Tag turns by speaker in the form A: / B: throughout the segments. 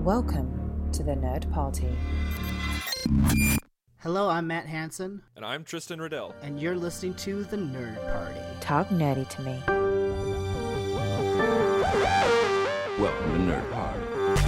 A: Welcome to the Nerd Party.
B: Hello, I'm Matt Hansen.
C: And I'm Tristan Riddell.
B: And you're listening to The Nerd Party.
A: Talk nerdy to me.
D: Welcome to Nerd Party.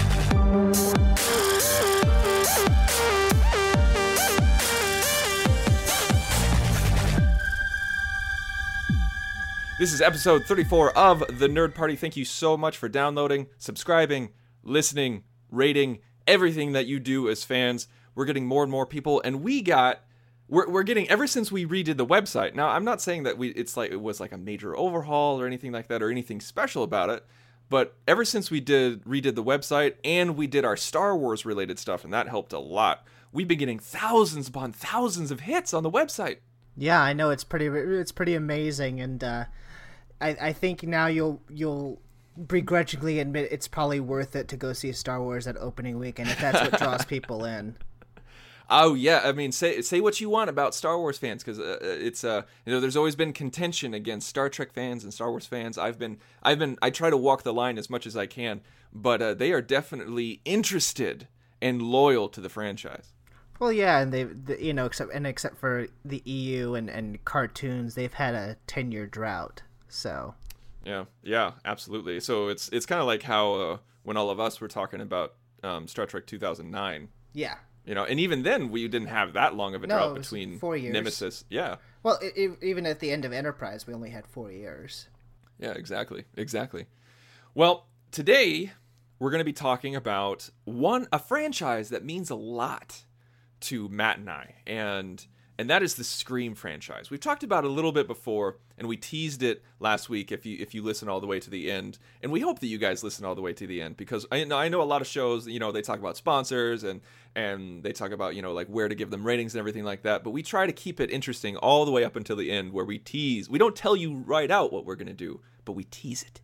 C: This is episode 34 of The Nerd Party. Thank you so much for downloading, subscribing, listening, rating, everything that you do as fans. We're getting more and more people, and we're getting, ever since we redid the website. Now, I'm not saying that it was like a major overhaul or anything like that or anything special about it, but ever since we redid the website and we did our Star Wars related stuff, and that helped a lot, we've been getting thousands upon thousands of hits on the website.
B: Yeah, I know, it's pretty amazing, and I think now you'll begrudgingly admit it's probably worth it to go see Star Wars at opening weekend if that's what draws people in.
C: Oh yeah, I mean, say what you want about Star Wars fans, because it's there's always been contention against Star Trek fans and Star Wars fans. I try to walk the line as much as I can, but they are definitely interested and loyal to the franchise.
B: Well, yeah, and except for the EU and cartoons, they've had a 10-year drought. So.
C: Yeah, absolutely. So it's kind of like how when all of us were talking about Star Trek 2009.
B: Yeah.
C: And even then we didn't have that long of a drought between
B: 4 years.
C: Nemesis. Yeah.
B: Well, even at the end of Enterprise, we only had 4 years.
C: Yeah, exactly. Well, today we're going to be talking about a franchise that means a lot to Matt and I, and that is the Scream franchise. We've talked about it a little bit before, and we teased it last week if you listen all the way to the end. And we hope that you guys listen all the way to the end, because I know a lot of shows, they talk about sponsors and they talk about, like where to give them ratings and everything like that. But we try to keep it interesting all the way up until the end, where we tease. We don't tell you right out what we're going to do, but we tease it.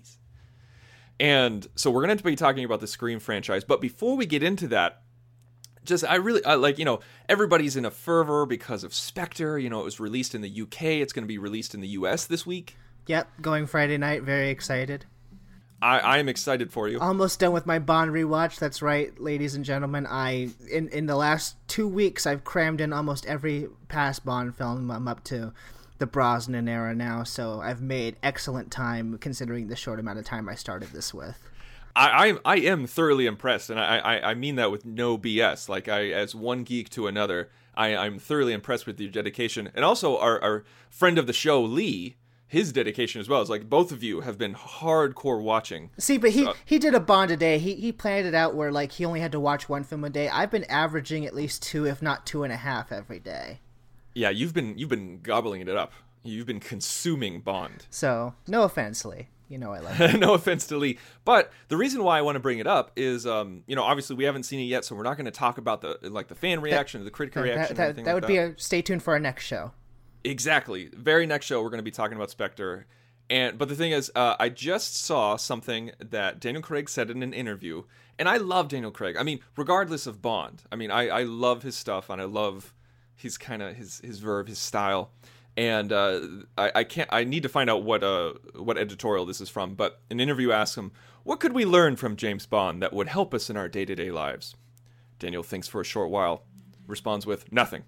C: And so we're going to be talking about the Scream franchise. But before we get into that, everybody's in a fervor because of Spectre. It was released in the UK. It's going to be released in the US this week.
B: Yep, going Friday night. Very excited.
C: I am excited for you.
B: Almost done with my Bond rewatch. That's right, ladies and gentlemen. In the last 2 weeks, I've crammed in almost every past Bond film. I'm up to the Brosnan era now, so I've made excellent time considering the short amount of time I started this with.
C: I am thoroughly impressed, and I mean that with no BS. Like, as one geek to another, I'm thoroughly impressed with your dedication. And also our friend of the show, Lee, his dedication as well. It's like both of you have been hardcore watching.
B: See, but he did a Bond a day. He planned it out where, like, he only had to watch one film a day. I've been averaging at least 2, if not 2.5 every day. Yeah,
C: you've been gobbling it up. You've been consuming Bond.
B: So, no offense, Lee. I like it.
C: No offense to Lee. But the reason why I want to bring it up is, obviously we haven't seen it yet, so we're not going to talk about the fan reaction or the critic reaction.
B: That would be stay tuned for our next show.
C: Exactly. Very next show, we're going to be talking about Spectre. But the thing is, I just saw something that Daniel Craig said in an interview, and I love Daniel Craig. I mean, regardless of Bond. I mean, I love his stuff, and I love his verve, his style. And I need to find out what editorial this is from, but an interview asks him, what could we learn from James Bond that would help us in our day-to-day lives? Daniel thinks for a short while, responds with, nothing.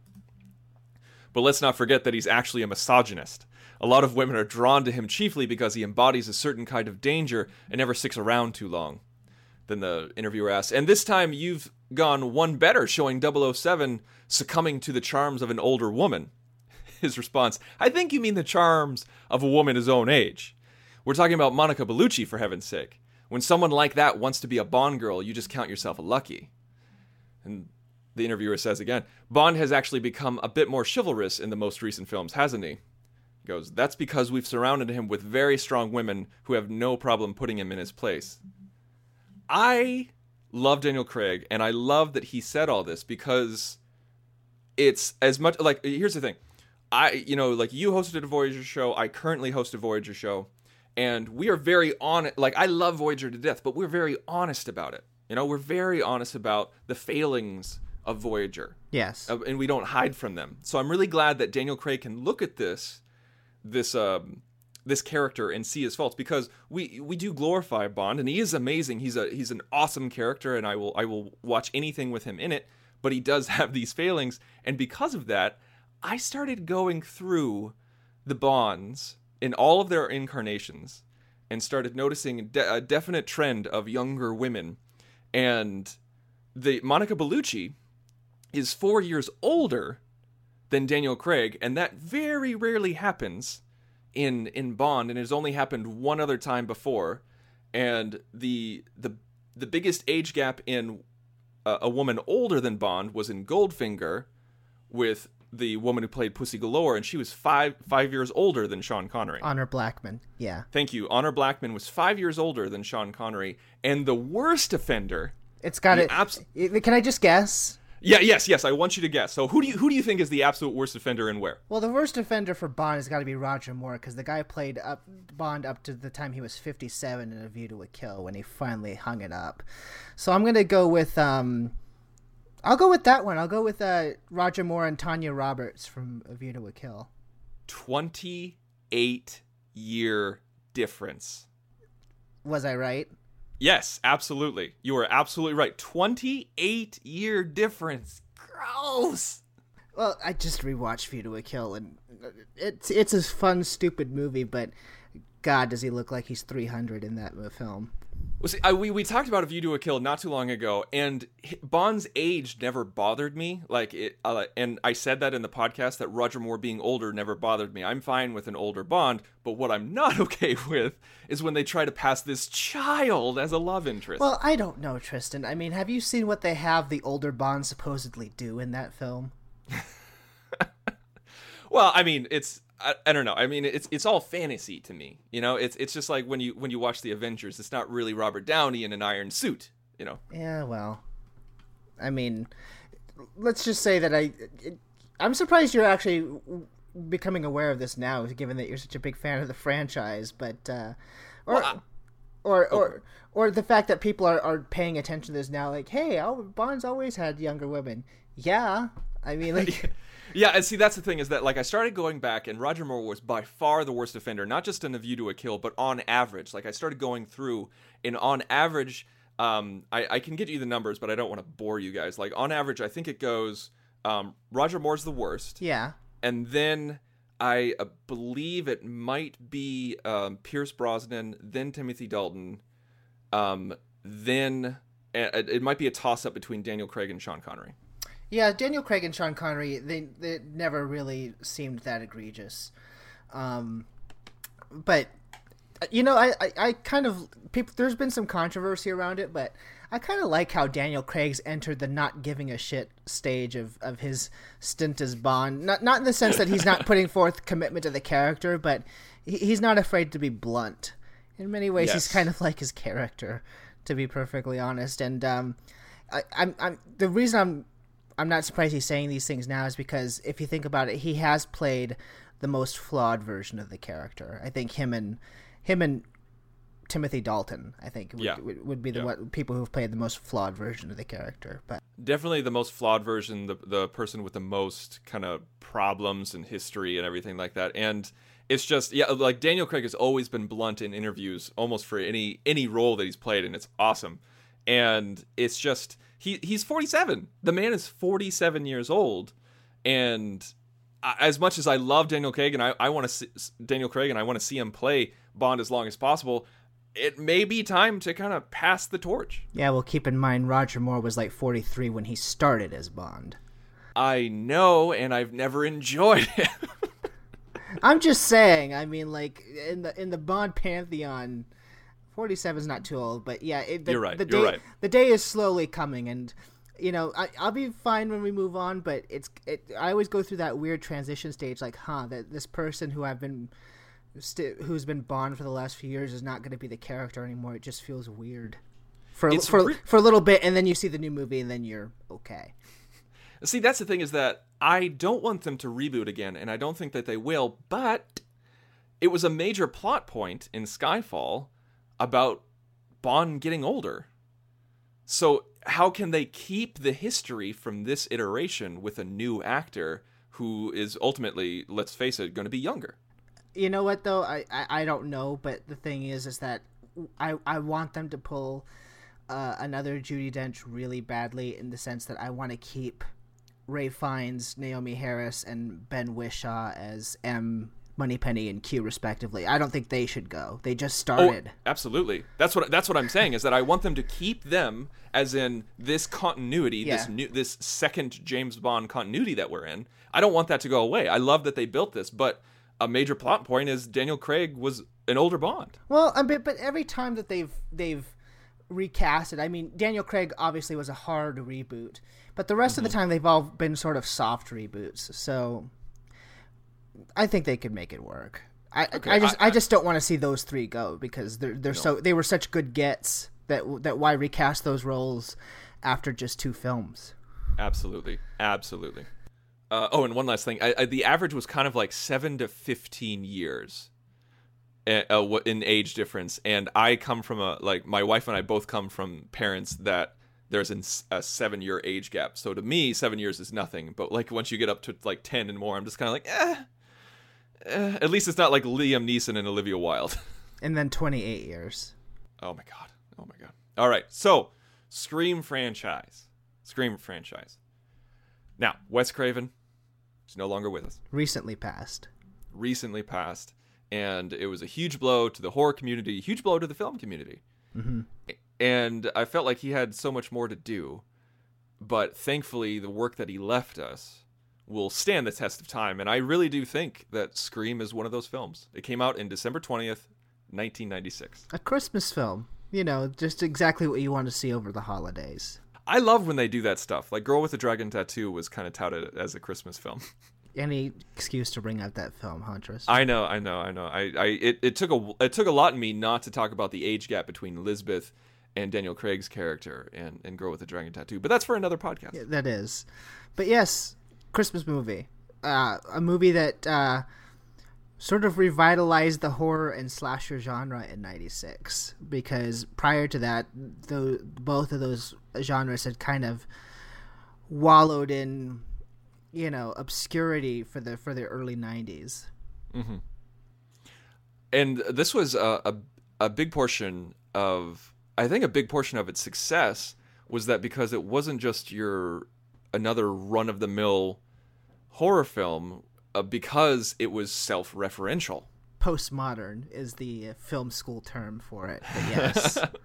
C: But let's not forget that he's actually a misogynist. A lot of women are drawn to him chiefly because he embodies a certain kind of danger and never sticks around too long. Then the interviewer asks, and this time you've gone one better, showing 007 succumbing to the charms of an older woman. His response, I think you mean the charms of a woman his own age. We're talking about Monica Bellucci, for heaven's sake. When someone like that wants to be a Bond girl, you just count yourself lucky. And the interviewer says again, Bond has actually become a bit more chivalrous in the most recent films, hasn't he? He goes, that's because we've surrounded him with very strong women who have no problem putting him in his place. I love Daniel Craig, and I love that he said all this, because it's as much, like, here's the thing. You hosted a Voyager show. I currently host a Voyager show. And we are very honest. Like, I love Voyager to death, but we're very honest about it. We're very honest about the failings of Voyager.
B: Yes.
C: And we don't hide from them. So I'm really glad that Daniel Craig can look at this this character and see his faults, because we do glorify Bond, and he is amazing. He's an awesome character, and I will watch anything with him in it. But he does have these failings, and because of that, I started going through the Bonds in all of their incarnations and started noticing a definite trend of younger women. And the Monica Bellucci is 4 years older than Daniel Craig, and that very rarely happens in Bond, and it has only happened one other time before. And the biggest age gap in a woman older than Bond was in Goldfinger with the woman who played Pussy Galore, and she was five years older than Sean Connery.
B: Honor Blackman, yeah.
C: Thank you. Honor Blackman was 5 years older than Sean Connery, and the worst offender.
B: It's got it. Can I just guess?
C: Yeah, yes. I want you to guess. So who do you think is the absolute worst offender and where?
B: Well, the worst offender for Bond has got to be Roger Moore, because the guy played Bond up to the time he was 57 in A View to a Kill, when he finally hung it up. So I'm gonna go with I'll go with that one. I'll go with Roger Moore and Tanya Roberts from A View to a Kill.
C: 28-year difference.
B: Was I right?
C: Yes, absolutely. You were absolutely right. 28-year difference. Gross.
B: Well, I just rewatched View to a Kill, and it's a fun, stupid movie, but God, does he look like he's 300 in that film.
C: Well, see, we talked about A View to a Kill not too long ago, and Bond's age never bothered me. And I said that in the podcast, that Roger Moore being older never bothered me. I'm fine with an older Bond, but what I'm not okay with is when they try to pass this child as a love interest.
B: Well, I don't know, Tristan. I mean, have you seen what they have the older Bond supposedly do in that film?
C: Well, I mean, I don't know. I mean, it's all fantasy to me. You know, it's just like when you watch the Avengers, it's not really Robert Downey in an iron suit. You know.
B: Yeah, well, I mean, let's just say that I'm surprised you're actually becoming aware of this now, given that you're such a big fan of the franchise. But or the fact that people are paying attention to this now, like, hey, Bond's always had younger women. Yeah, I mean, like.
C: Yeah, and see, that's the thing, is that, like, I started going back, and Roger Moore was by far the worst offender, not just in A View to a Kill, but on average. Like, I started going through, and on average, I can get you the numbers, but I don't want to bore you guys. Like, on average, I think it goes, Roger Moore's the worst.
B: Yeah.
C: And then I believe it might be Pierce Brosnan, then Timothy Dalton, then it might be a toss-up between Daniel Craig and Sean Connery.
B: Yeah, Daniel Craig and Sean Connery, they never really seemed that egregious. But, you know, I kind of... there's been some controversy around it, but I kind of like how Daniel Craig's entered the not giving a shit stage of his stint as Bond. Not in the sense that he's not putting forth commitment to the character, but he's not afraid to be blunt. In many ways, He's kind of like his character, to be perfectly honest. And the reason I'm not surprised he's saying these things now is because if you think about it, he has played the most flawed version of the character. I think him and Timothy Dalton, I think, would be the people who've played the most flawed version of the character. But
C: definitely the most flawed version, the person with the most kind of problems and history and everything like that. And it's just, like Daniel Craig has always been blunt in interviews, almost for any role that he's played, and it's awesome. And it's just... He's 47. The man is 47 years old, and as much as I love Daniel Craig and I want to see Daniel Craig and I want to see him play Bond as long as possible, it may be time to kind of pass the torch.
B: Yeah, well, keep in mind Roger Moore was like 43 when he started as Bond.
C: I know, and I've never enjoyed it.
B: I'm just saying. I mean, like in the Bond pantheon. 47 is not too old, but yeah,
C: you're right.
B: The day is slowly coming, and you know, I'll be fine when we move on. But I always go through that weird transition stage, like, that this person who who's been Bond for the last few years is not going to be the character anymore. It just feels weird for a little bit, and then you see the new movie, and then you're okay.
C: See, that's the thing, is that I don't want them to reboot again, and I don't think that they will. But it was a major plot point in Skyfall about Bond getting older. So how can they keep the history from this iteration with a new actor who is ultimately, let's face it, going to be younger?
B: You know what though? I don't know, but the thing is that I want them to pull another Judi Dench really badly, in the sense that I want to keep Ray Fiennes, Naomi Harris, and Ben Whishaw as M, Moneypenny, and Q respectively. I don't think they should go. They just started.
C: Oh, absolutely. That's what I'm saying, is that I want them to keep them, as in this continuity, this second James Bond continuity that we're in. I don't want that to go away. I love that they built this, but a major plot point is Daniel Craig was an older Bond.
B: Well, but every time that they've recast it, I mean, Daniel Craig obviously was a hard reboot, but the rest of the time they've all been sort of soft reboots. So I think they could make it work. I just don't want to see those three go, because they were such good gets that why recast those roles after just 2 films?
C: Absolutely. And one last thing. The average was kind of like 7 to 15 years in age difference. And I come from my wife and I both come from parents that there's a 7-year age gap. So to me, 7 years is nothing. But like once you get up to like 10 and more, I'm just kind of like, at least it's not like Liam Neeson and Olivia Wilde.
B: And then 28 years.
C: Oh my God. All right. So Scream franchise. Now, Wes Craven is no longer with us.
B: Recently passed.
C: And it was a huge blow to the horror community, huge blow to the film community.
B: Mm-hmm.
C: And I felt like he had so much more to do. But thankfully, the work that he left us will stand the test of time. And I really do think that Scream is one of those films. It came out in December 20th, 1996.
B: A Christmas film. You know, just exactly what you want to see over the holidays.
C: I love when they do that stuff. Like Girl with the Dragon Tattoo was kind of touted as a Christmas film.
B: Any excuse to bring out that film, Huntress.
C: I know. It took a lot in me not to talk about the age gap between Lisbeth and Daniel Craig's character and Girl with the Dragon Tattoo, but that's for another podcast.
B: Yeah, that is. But yes, Christmas movie. A movie that sort of revitalized the horror and slasher genre in 96, because prior to that, both of those genres had kind of wallowed in, you know, obscurity for the early 90s.
C: Mm-hmm. And this was a big portion of, I think a big portion of its success was that because it wasn't just another run-of-the-mill horror film, because it was self-referential.
B: Postmodern is the film school term for it, but yes.
C: A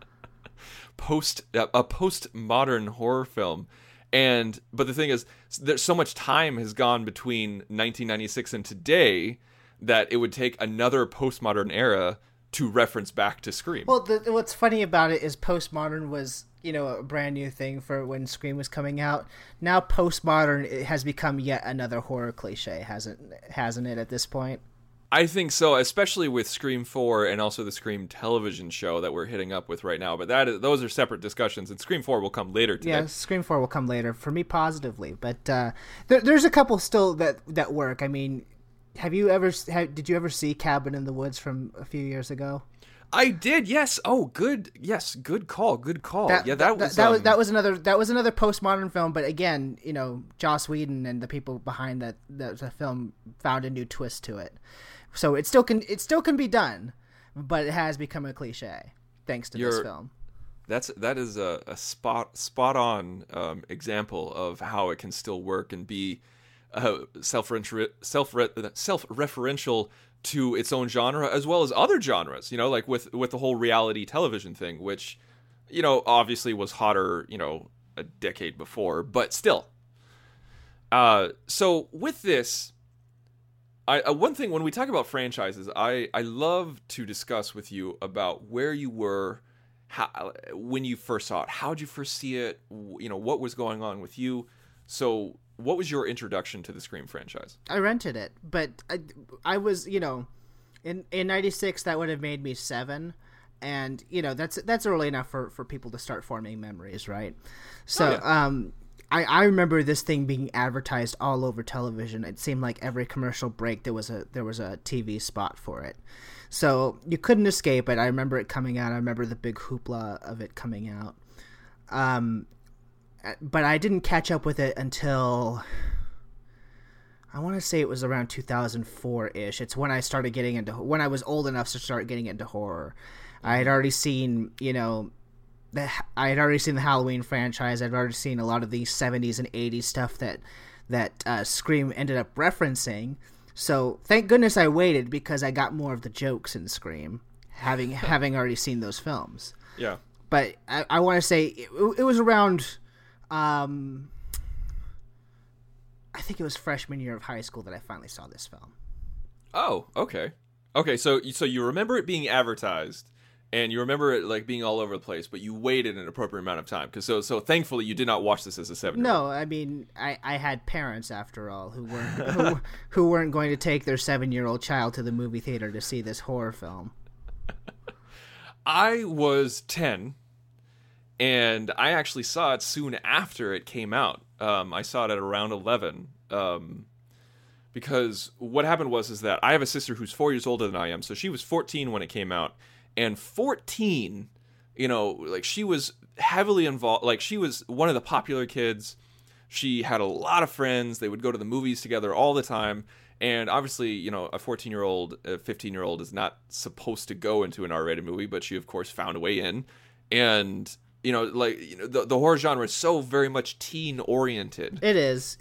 C: postmodern horror film. But the thing is, there's so much time has gone between 1996 and today that it would take another postmodern era to reference back to Scream.
B: Well, what's funny about it is postmodern was, you know, a brand new thing for when Scream was coming out. Now postmodern, it has become yet another horror cliche, hasn't it at this point?
C: I think so, especially with Scream 4 and also the Scream television show that we're hitting up with right now. But those are separate discussions, and Scream 4 will come later today.
B: Yeah, Scream 4 will come later, for me positively. But there's a couple still that work. I mean, did you ever see Cabin in the Woods from a few years ago?
C: I did, yes. Oh, good. Yes, good call. That
B: was another postmodern film, but again, you know, Joss Whedon and the people behind the film found a new twist to it. So it still can be done, but it has become a cliche thanks to this film.
C: That is a spot on example of how it can still work and be self-referential to its own genre as well as other genres, you know, like with the whole reality television thing, which, you know, obviously was hotter, you know, a decade before, but still. So with this, one thing when we talk about franchises, I love to discuss with you about where you were, when you first saw it, how'd you first see it, you know, what was going on with you. So what was your introduction to the Scream franchise?
B: I rented it, but I was, you know, in 96, that would have made me 7. And, you know, that's early enough for people to start forming memories, right? So, I remember this thing being advertised all over television. It seemed like every commercial break there was a TV spot for it. So you couldn't escape it. I remember it coming out. I remember the big hoopla of it coming out. But I didn't catch up with it until I want to say it was around 2004-ish. It's when I started getting into, when I was old enough to start getting into horror. I had already seen, I had already seen the Halloween franchise. I'd already seen a lot of the 70s and 80s stuff that Scream ended up referencing. So thank goodness I waited, because I got more of the jokes in Scream, having already seen those films.
C: Yeah.
B: But I want to say it was around, I think it was freshman year of high school that I finally saw this film.
C: Oh, okay. Okay, so you remember it being advertised, and you remember it like being all over the place, but you waited an appropriate amount of time, because so thankfully you did not watch this as a 7-year-old.
B: No, I mean I had parents, after all, who weren't going to take their 7-year-old child to the movie theater to see this horror film.
C: I was 10, and I actually saw it soon after it came out. I saw it at around 11, because what happened was that I have a sister who's 4 years older than I am, so she was 14 when it came out, and 14, like, she was heavily involved, like, she was one of the popular kids. She had a lot of friends. They would go to the movies together all the time, and obviously, a 14-year-old, a 15-year-old is not supposed to go into an R-rated movie, but she, of course, found a way in, and the horror genre is so very much teen-oriented.
B: It is.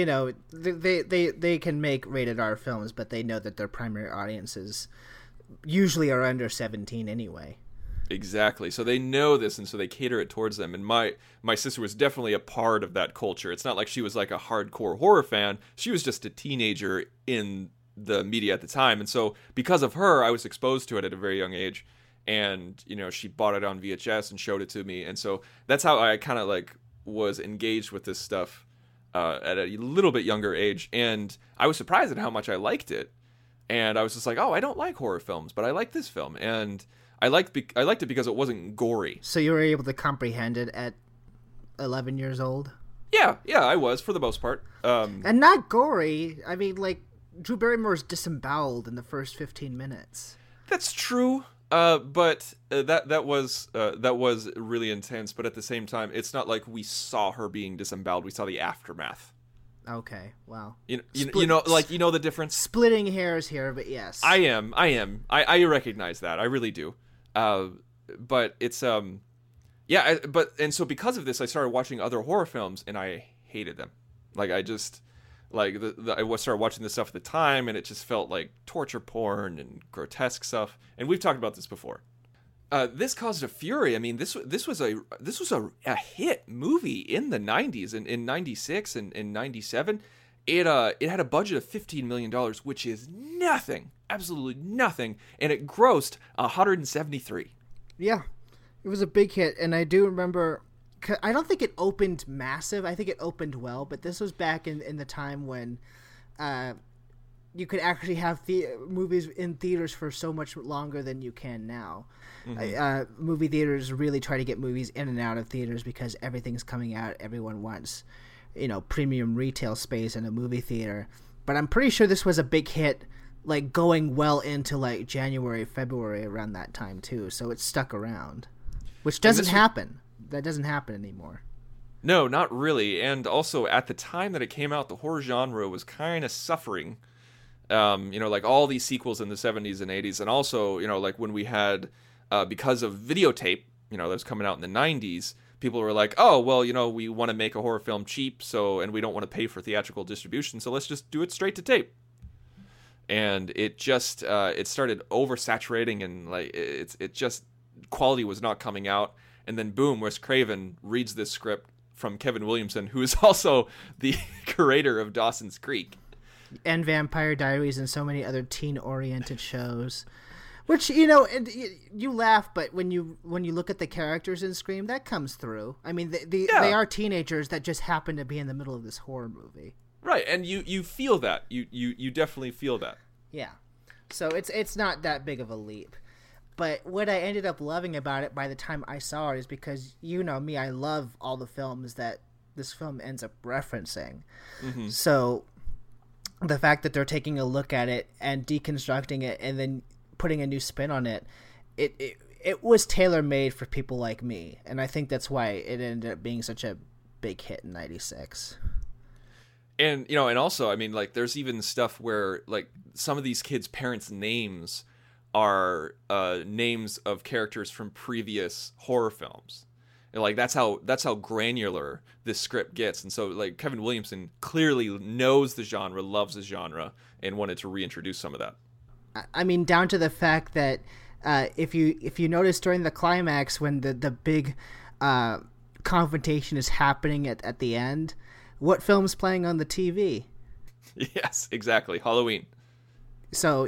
B: They can make rated R films, but they know that their primary audiences usually are under 17 anyway.
C: Exactly. So they know this, and so they cater it towards them. And my sister was definitely a part of that culture. It's not like she was like a hardcore horror fan. She was just a teenager in the media at the time. And so because of her, I was exposed to it at a very young age. And, she bought it on VHS and showed it to me. And so that's how I kind of like was engaged with this stuff at a little bit younger age. And I was surprised at how much I liked it. And I was just like, oh, I don't like horror films, but I like this film. And I liked it because it wasn't gory.
B: So you were able to comprehend it at 11 years old?
C: Yeah, I was, for the most part.
B: And not gory. I mean, like, Drew Barrymore's disemboweled in the first 15 minutes.
C: That's true. But that was really intense. But at the same time, it's not like we saw her being disemboweled. We saw the aftermath.
B: Okay, well,
C: you know the difference.
B: Splitting hairs here, but yes,
C: I am. I recognize that. I really do. But it's and so because of this, I started watching other horror films, and I hated them. Like I just. Like, I started watching this stuff at the time, and it just felt like torture porn and grotesque stuff. And we've talked about this before. This caused a fury. I mean, this was a hit movie in the 90s, in 96 and in 97. It had a budget of $15 million, which is nothing, absolutely nothing, and it grossed 173.
B: Yeah, it was a big hit, and I do remember. I don't think it opened massive. I think it opened well, but this was back in the time when you could actually have movies in theaters for so much longer than you can now. Mm-hmm. Movie theaters really try to get movies in and out of theaters because everything's coming out. Everyone wants, premium retail space in a movie theater. But I'm pretty sure this was a big hit, like going well into like January, February around that time too. So it stuck around, which doesn't happen. That doesn't happen anymore.
C: No, not really. And also, at the time that it came out, the horror genre was kind of suffering. Like all these sequels in the 70s and 80s. And also, like when we had, because of videotape, that was coming out in the 90s, people were like, oh, well, we want to make a horror film cheap, and we don't want to pay for theatrical distribution, so let's just do it straight to tape. And it just, it started oversaturating, and like, it just, quality was not coming out. And then boom, Wes Craven reads this script from Kevin Williamson, who is also the creator of Dawson's Creek.
B: And Vampire Diaries and so many other teen-oriented shows. Which, you laugh, but when you look at the characters in Scream, that comes through. I mean, they are teenagers that just happen to be in the middle of this horror movie.
C: Right, and you feel that. You definitely feel that.
B: Yeah. So it's not that big of a leap. But what I ended up loving about it by the time I saw it is because, you know me, I love all the films that this film ends up referencing. Mm-hmm. So the fact that they're taking a look at it and deconstructing it and then putting a new spin on it, it was tailor-made for people like me. And I think that's why it ended up being such a big hit in 96.
C: And and also, I mean, like, there's even stuff where like some of these kids' parents' names are names of characters from previous horror films. And, like, that's how granular this script gets. And so, like, Kevin Williamson clearly knows the genre, loves the genre, and wanted to reintroduce some of that.
B: I mean, down to the fact that if you notice during the climax when the big confrontation is happening at the end, what film's playing on the TV?
C: Yes, exactly. Halloween.
B: So,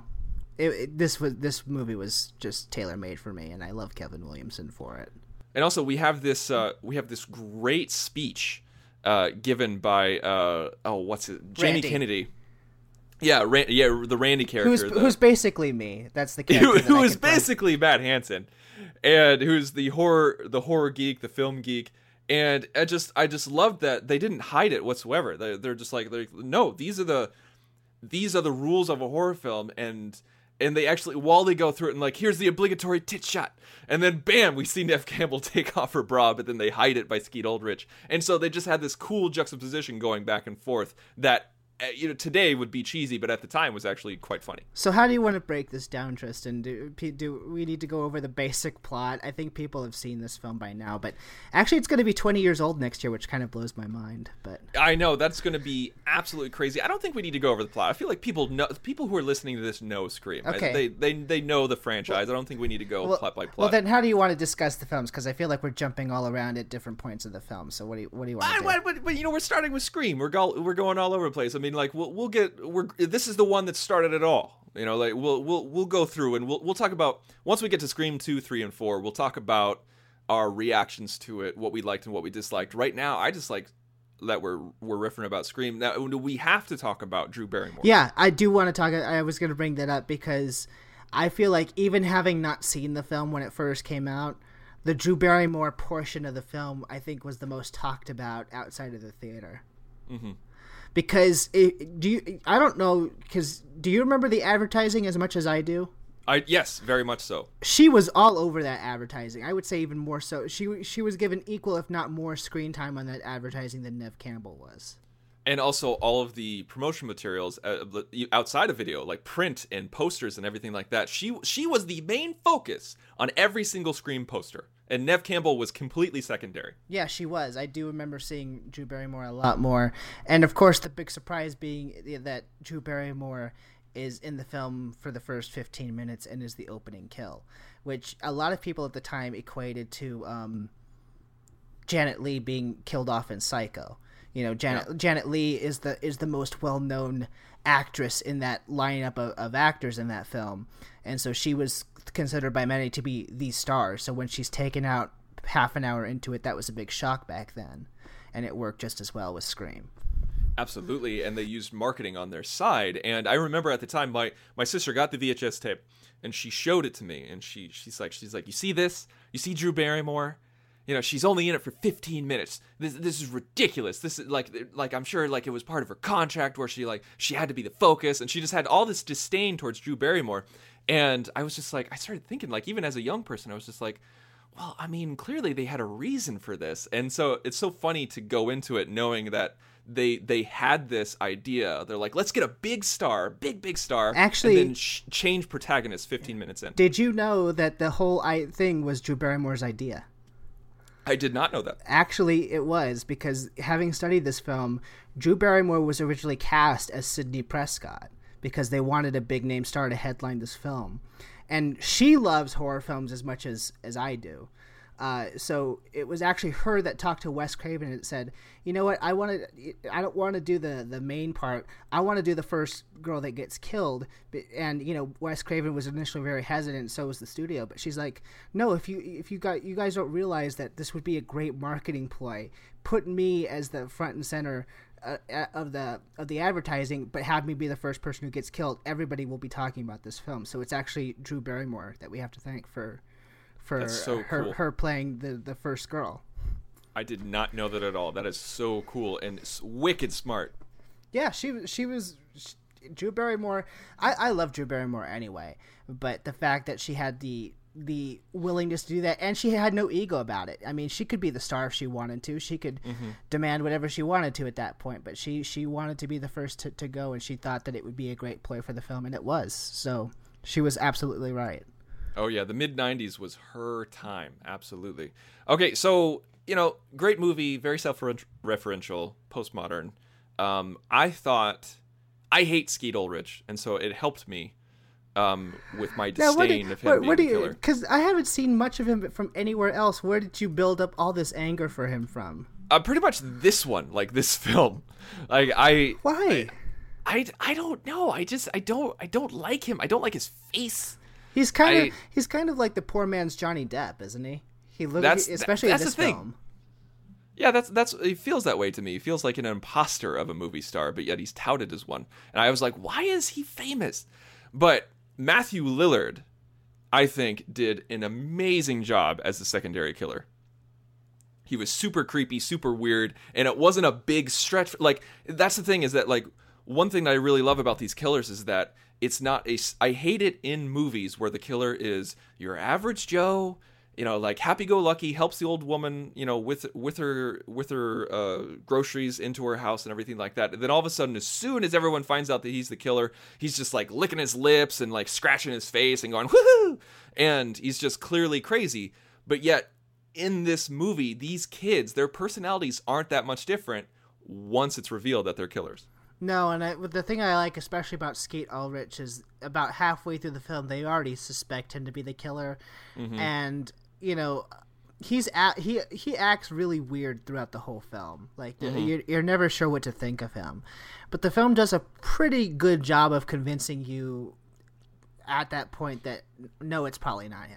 B: this movie was just tailor-made for me, and I love Kevin Williamson for it.
C: And also, we have this great speech given by what's it, Jamie
B: Randy.
C: Kennedy. Yeah, the Randy character,
B: who's basically me. That's the character
C: who is basically Matt Hansen, and who's the horror geek, the film geek. And I just loved that they didn't hide it whatsoever. They're just like, no, these are the rules of a horror film, and they actually, while they go through it, and like, here's the obligatory tit shot, and then bam, we see Neve Campbell take off her bra, but then they hide it by Skeet Ulrich, and so they just had this cool juxtaposition going back and forth that today would be cheesy, but at the time was actually quite funny.
B: So how do you want to break this down, Tristan? Do we need to go over the basic plot? I think people have seen this film by now, but actually it's going to be 20 years old next year, which kind of blows my mind. But
C: I know that's going to be absolutely crazy. I don't think we need to go over the plot. I feel like people who are listening to this know Scream.
B: Okay.
C: They know the franchise. I don't think we need to go plot by plot.
B: Well, then how do you want to discuss the films? Because I feel like we're jumping all around at different points of the film. So what do you want to do?
C: But we're starting with Scream. We're going all over the place. I mean, like this is the one that started it all. Like we'll go through and we'll talk about, once we get to Scream 2, 3, and 4, we'll talk about our reactions to it, what we liked and what we disliked. Right now, I just like that we're riffing about Scream. Now, we have to talk about Drew Barrymore.
B: Yeah, I do want to talk. I was going to bring that up because I feel like, even having not seen the film when it first came out, the Drew Barrymore portion of the film, I think, was the most talked about outside of the theater. Mm-hmm. Because do you remember the advertising as much as I do?
C: Yes, very much so.
B: She was all over that advertising. I would say even more so. She was given equal, if not more, screen time on that advertising than Neve Campbell was.
C: And also all of the promotion materials outside of video, like print and posters and everything like that. She was the main focus on every single Scream poster. And Neve Campbell was completely secondary.
B: Yeah, she was. I do remember seeing Drew Barrymore a lot more. And, of course, the big surprise being that Drew Barrymore is in the film for the first 15 minutes and is the opening kill, which a lot of people at the time equated to Janet Leigh being killed off in Psycho. Janet Leigh is the most well-known actress in that lineup of actors in that film. And so she was considered by many to be the star. So when she's taken out half an hour into it, that was a big shock back then. And it worked just as well with Scream.
C: Absolutely, and they used marketing on their side. And I remember at the time, my sister got the VHS tape, and she showed it to me, and she's like, you see this? You see Drew Barrymore? She's only in it for 15 minutes. This is ridiculous. This is like I'm sure like it was part of her contract where she had to be the focus, and she just had all this disdain towards Drew Barrymore. And I was just like, I started thinking, like, even as a young person, I was just like, well, I mean, clearly they had a reason for this. And so it's so funny to go into it knowing that they had this idea. They're like, let's get a big star, big star,
B: actually,
C: and then change protagonists 15 minutes in.
B: Did you know that the whole thing was Drew Barrymore's idea?
C: I did not know that.
B: Actually, it was, because having studied this film, Drew Barrymore was originally cast as Sidney Prescott because they wanted a big-name star to headline this film. And she loves horror films as much as I do. So it was actually her that talked to Wes Craven and said, you know what, I don't want to do the main part. I want to do the first girl that gets killed. And, Wes Craven was initially very hesitant, so was the studio. But she's like, no, if you guys don't realize that this would be a great marketing ploy, put me as the front and center of the advertising, but have me be the first person who gets killed. Everybody will be talking about this film. So it's actually Drew Barrymore that we have to thank for
C: so cool.
B: her playing the first girl.
C: I did not know that at all. That is so cool and wicked smart.
B: Yeah, she was Drew Barrymore. I love Drew Barrymore anyway, but the fact that she had the the willingness to do that, and she had no ego about it. I mean, she could be the star if she wanted to. She could demand whatever she wanted to at that point, but she wanted to be the first to go, and she thought that it would be a great play for the film, and it was. So she was absolutely right.
C: Oh yeah, the mid-90s was her time, absolutely. Okay, so, you know, great movie, very self-referential, postmodern. I hate Skeet Ulrich, and so it helped me with my disdain of him being the killer.
B: Because I haven't seen much of him from anywhere else. Where did you build up all this anger for him from?
C: Pretty much this one, like this film. Like
B: Why?
C: I don't know. I don't like him. I don't like his face.
B: He's kind of like the poor man's Johnny Depp, isn't he? Especially in this film.
C: Yeah, that's it feels that way to me. He feels like an imposter of a movie star, but yet he's touted as one. And I was like, why is he famous? But Matthew Lillard, I think, did an amazing job as the secondary killer. He was super creepy, super weird, and it wasn't a big stretch. Like, that's the thing, is that, like, one thing that I really love about these killers is that it's not I hate it in movies where the killer is your average Joe, you know, like happy-go-lucky, helps the old woman, you know, with her groceries into her house and everything like that. And then all of a sudden, as soon as everyone finds out that he's the killer, he's just like licking his lips and like scratching his face and going woohoo, and he's just clearly crazy. But yet, in this movie, these kids, their personalities aren't that much different once it's revealed that they're killers.
B: No, and the thing I like especially about Skeet Ulrich is about halfway through the film, they already suspect him to be the killer, and you know, he acts really weird throughout the whole film. Like you're never sure what to think of him, but the film does a pretty good job of convincing you at that point that no, it's probably not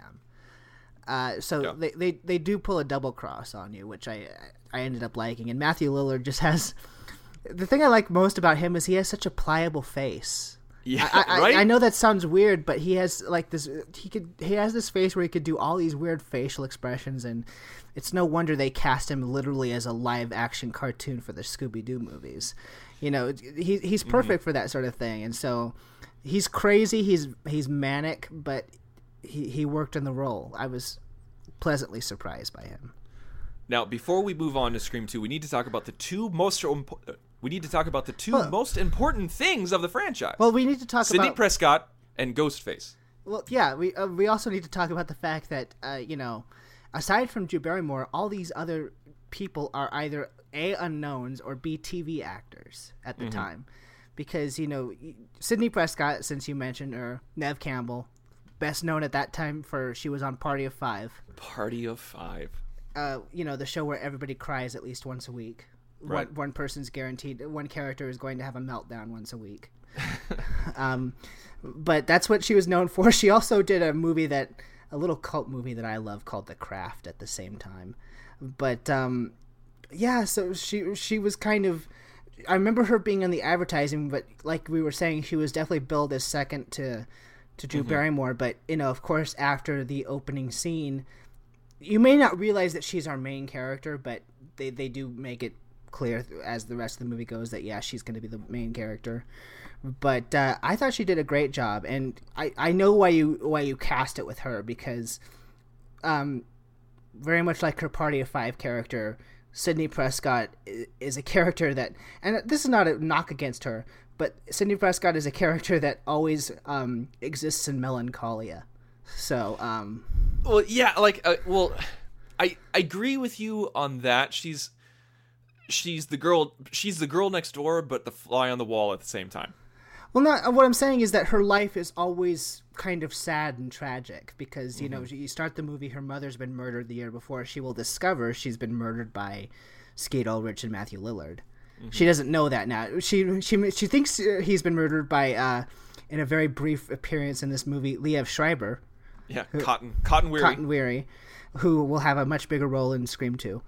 B: him. So they do pull a double cross on you, which I ended up liking. And Matthew Lillard just has. The thing I like most about him is he has such a pliable face.
C: Yeah,
B: right? I know that sounds weird, but he has like this. He has this face where he could do all these weird facial expressions, and it's no wonder they cast him literally as a live action cartoon for the Scooby-Doo movies. You know, he's perfect for that sort of thing, and so he's crazy. He's manic, but he worked in the role. I was pleasantly surprised by him.
C: Now, before we move on to Scream 2, we need to talk about the two most important things of the franchise.
B: Well, we need to talk
C: Sidney
B: about
C: Prescott and Ghostface.
B: Well, yeah, we also need to talk about the fact that you know, aside from Drew Barrymore, all these other people are either A, unknowns, or B, TV actors at the time, because you know, Sidney Prescott, since you mentioned her, Neve Campbell, best known at that time for she was on Party of Five.
C: Party of Five.
B: You know, the show where everybody cries at least once a week.
C: Right.
B: One person's guaranteed. One character is going to have a meltdown once a week. But that's what she was known for. She also did a little cult movie that I love called The Craft at the same time. But yeah, so she was kind of. I remember her being on the advertising, but like we were saying, she was definitely billed as second to Drew Barrymore. But you know, of course, after the opening scene. You may not realize that she's our main character, but they do make it clear as the rest of the movie goes that, yeah, she's going to be the main character. But I thought she did a great job, and I know why you cast it with her, because very much like her Party of Five character, Sidney Prescott is a character that, and this is not a knock against her, but Sidney Prescott is a character that always exists in melancholia. So,
C: well, yeah, like, I agree with you on that. She's the girl next door, but the fly on the wall at the same time.
B: Well, what I'm saying is that her life is always kind of sad and tragic because, you know, you start the movie, her mother's been murdered the year before. She will discover she's been murdered by Skeet Ulrich and Matthew Lillard. She doesn't know that now. She thinks he's been murdered by, in a very brief appearance in this movie, Liev Schreiber.
C: Yeah, Cotton Weary.
B: Cotton Weary, who will have a much bigger role in Scream 2.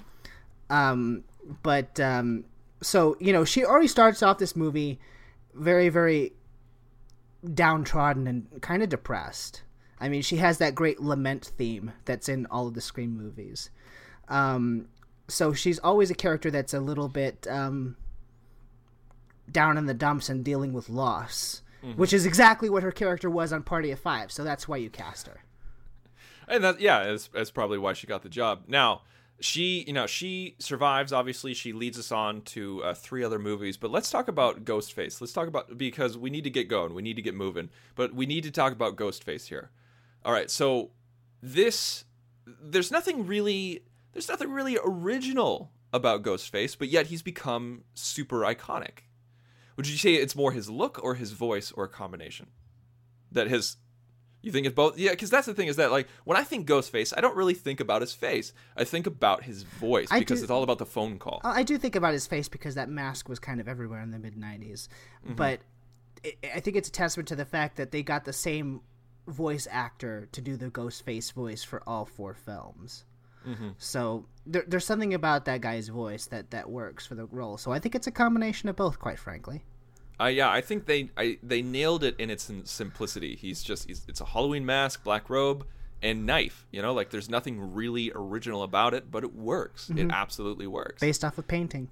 B: So, you know, she already starts off this movie very, very downtrodden and kind of depressed. I mean, she has that great lament theme that's in all of the Scream movies. So she's always a character that's a little bit down in the dumps and dealing with loss, which is exactly what her character was on Party of Five. So that's why you cast her.
C: And that's probably why she got the job. Now, she survives. Obviously, she leads us on to 3 other movies. But let's talk about Ghostface. Let's talk about, because we need to get going. We need to get moving. But we need to talk about Ghostface here. All right. So there's nothing really original about Ghostface, but yet he's become super iconic. Would you say it's more his look or his voice or a combination? You think it's both? Yeah, because that's the thing, is that, like, when I think Ghostface, I don't really think about his face. I think about his voice, because it's all about the phone call.
B: I do think about his face because that mask was kind of everywhere in the mid-'90s. Mm-hmm. But I think it's a testament to the fact that they got the same voice actor to do the Ghostface voice for all 4 films. Mm-hmm. So there's something about that guy's voice that works for the role. So I think it's a combination of both, quite frankly.
C: I think they nailed it in its simplicity. It's a Halloween mask, black robe, and knife. Like, there's nothing really original about it, but it works. Mm-hmm. It absolutely works.
B: Based off of painting.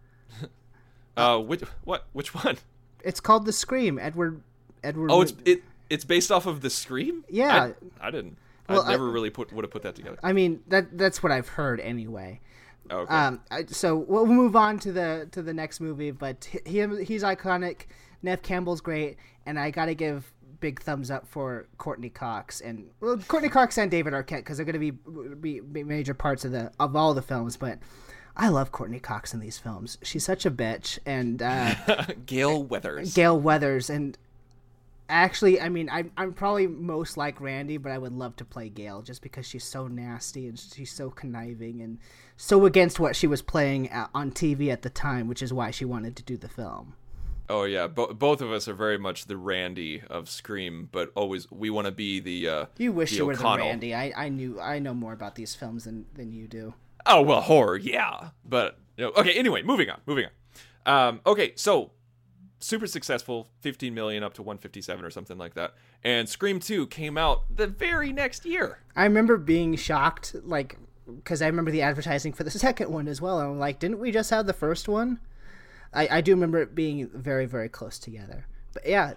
C: Which one?
B: It's called The Scream. Edward.
C: Oh, it's based off of The Scream?
B: Yeah.
C: I didn't.
B: Well,
C: I never really would have put that together.
B: I mean, that's what I've heard anyway.
C: Okay.
B: So we'll move on to the next movie, but he's iconic. Neve Campbell's great, and I gotta give big thumbs up for Courtney Cox and Courtney Cox and David Arquette, because they're gonna be major parts of all the films. But I love Courtney Cox in these films. She's such a bitch, and
C: Gale Weathers.
B: Gale Weathers, and actually, I mean, I'm probably most like Randy, but I would love to play Gale just because she's so nasty and she's so conniving and so against what she was playing on TV at the time, which is why she wanted to do the film.
C: Oh yeah, both of us are very much the Randy of Scream, but always we want to be the
B: You wish
C: the
B: you were
C: O'Connell.
B: the Randy. I know more about these films than you do.
C: Oh well, horror, yeah, but okay. Anyway, moving on. Okay, so. Super successful, 15 million up to 157 or something like that. And Scream 2 came out the very next year.
B: I remember being shocked, like, because I remember the advertising for the second one as well. I'm like, didn't we just have the first one? I do remember it being very, very close together. But yeah,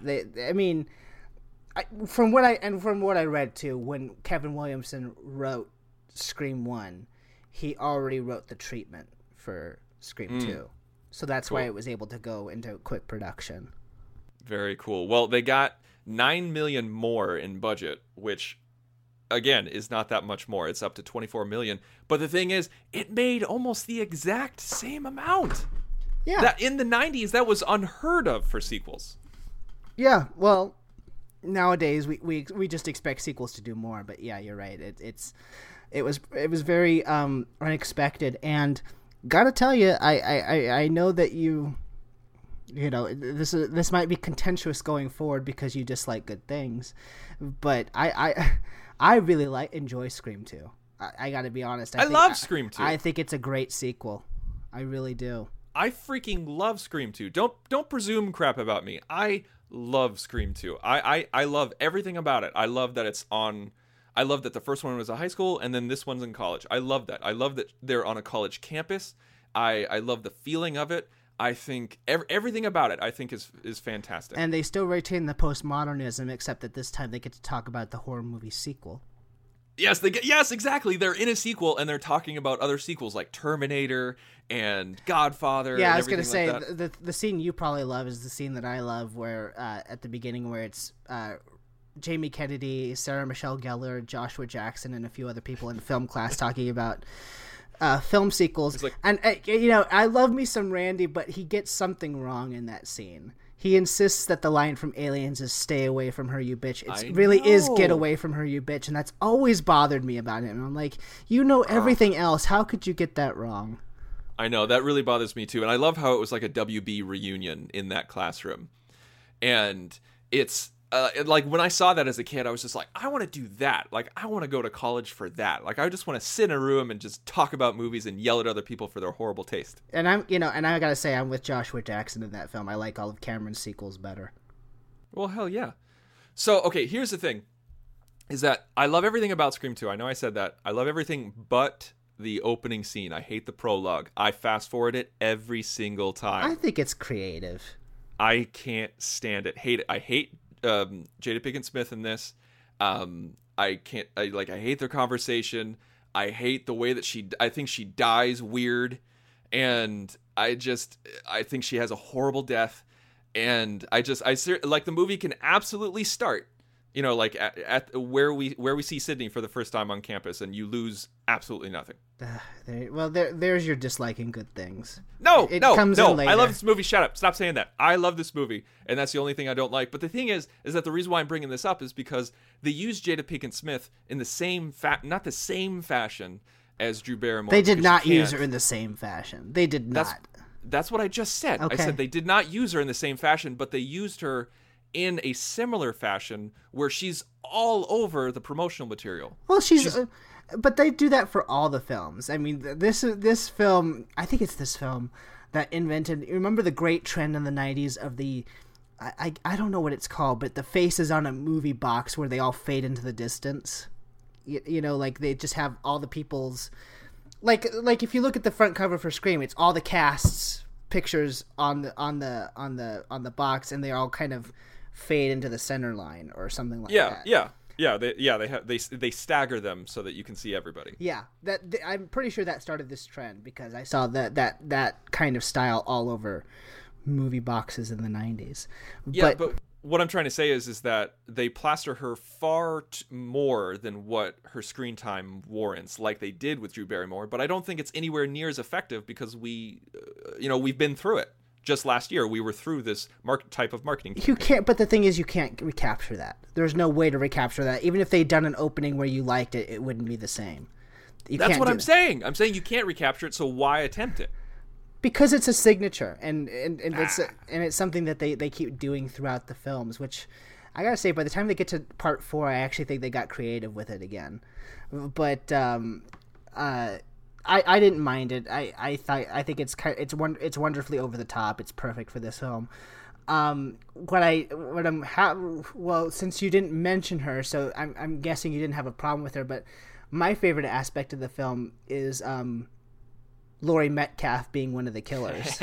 B: from what I read too, when Kevin Williamson wrote Scream 1, he already wrote the treatment for Scream 2. So that's cool. Why it was able to go into quick production.
C: Very cool. Well, they got $9 million more in budget, which, again, is not that much more. It's up to $24 million. But the thing is, it made almost the exact same amount.
B: Yeah.
C: That in the 90s, that was unheard of for sequels.
B: Yeah. Well, nowadays we just expect sequels to do more. But yeah, you're right. It was very unexpected. And gotta tell you, I know that this might be contentious going forward because you dislike good things, but I really enjoy Scream 2. I gotta be honest.
C: I love Scream 2.
B: I think it's a great sequel. I really do.
C: I freaking love Scream 2. Don't presume crap about me. I love Scream 2. I love everything about it. I love that it's on. I love that the first one was a high school and then this one's in college. I love that. I love that they're on a college campus. I love the feeling of it. I think everything about it I think is fantastic.
B: And they still retain the postmodernism, except that this time they get to talk about the horror movie sequel.
C: Yes, yes, exactly. They're in a sequel and they're talking about other sequels like Terminator and Godfather.
B: Yeah,
C: and
B: I was going to say
C: like
B: the scene you probably love is the scene that I love, where at the beginning where it's Jamie Kennedy, Sarah Michelle Gellar, Joshua Jackson, and a few other people in film class talking about film sequels.
C: Like,
B: and I love me some Randy, but he gets something wrong in that scene. He insists that the line from Aliens is "Stay away from her, you bitch." It really is "Get away from her, you bitch," and that's always bothered me about him. I'm like, everything else. How could you get that wrong?
C: I know, that really bothers me too. And I love how it was like a WB reunion in that classroom. And it's like when I saw that as a kid, I was just like, I want to do that. Like, I want to go to college for that. Like, I just want to sit in a room and just talk about movies and yell at other people for their horrible taste.
B: And I gotta say, I'm with Joshua Jackson in that film. I like all of Cameron's sequels better.
C: Well, hell yeah. So, okay, here's the thing, is that I love everything about Scream 2. I know I said that. I love everything but the opening scene. I hate the prologue. I fast forward it every single time.
B: I think it's creative. I
C: can't stand it. Hate it. I hate Jada Pinkett Smith in this. I can't. I hate their conversation. I hate the way that I think she dies weird, and I think she has a horrible death, and like the movie can absolutely start, like at where we see Sydney for the first time on campus, and you lose absolutely nothing.
B: There's your disliking good things.
C: No,
B: comes in later.
C: I love this movie. Shut up. Stop saying that. I love this movie, and that's the only thing I don't like. But the thing is that the reason why I'm bringing this up is because they used Jada Pinkett Smith in the same not the same fashion as Drew Barrymore.
B: They did not use her in the same fashion. They did not.
C: That's what I just said.
B: Okay.
C: I said they did not use her in the same fashion, but they used her in a similar fashion where she's all over the promotional material.
B: Well, she's but they do that for all the films. I mean, this film, I think it's this film that invented, remember the great trend in the 90s of the, I don't know what it's called, but the faces on a movie box where they all fade into the distance. Like they just have all the people's, like if you look at the front cover for Scream, it's all the cast's pictures on the box, and they all kind of fade into the center line or something like that.
C: They stagger them so that you can see everybody.
B: Yeah, I'm pretty sure that started this trend because I saw that kind of style all over movie boxes in the 90s.
C: Yeah, but what I'm trying to say is that they plaster her far more than what her screen time warrants, like they did with Drew Barrymore. But I don't think it's anywhere near as effective because we've been through it. Just last year, we were through this type of marketing campaign.
B: You can't, but the thing is, you can't recapture that. There's no way to recapture that. Even if they'd done an opening where you liked it, it wouldn't be the same.
C: That's what I'm saying. I'm saying you can't recapture it, so why attempt it?
B: Because it's a signature, and it's something that they keep doing throughout the films. Which I gotta say, by the time they get to part 4, I actually think they got creative with it again. But I didn't mind it. I think it's wonderfully over the top. It's perfect for this film. Since you didn't mention her, so I'm guessing you didn't have a problem with her. But my favorite aspect of the film is Laurie Metcalf being one of the killers.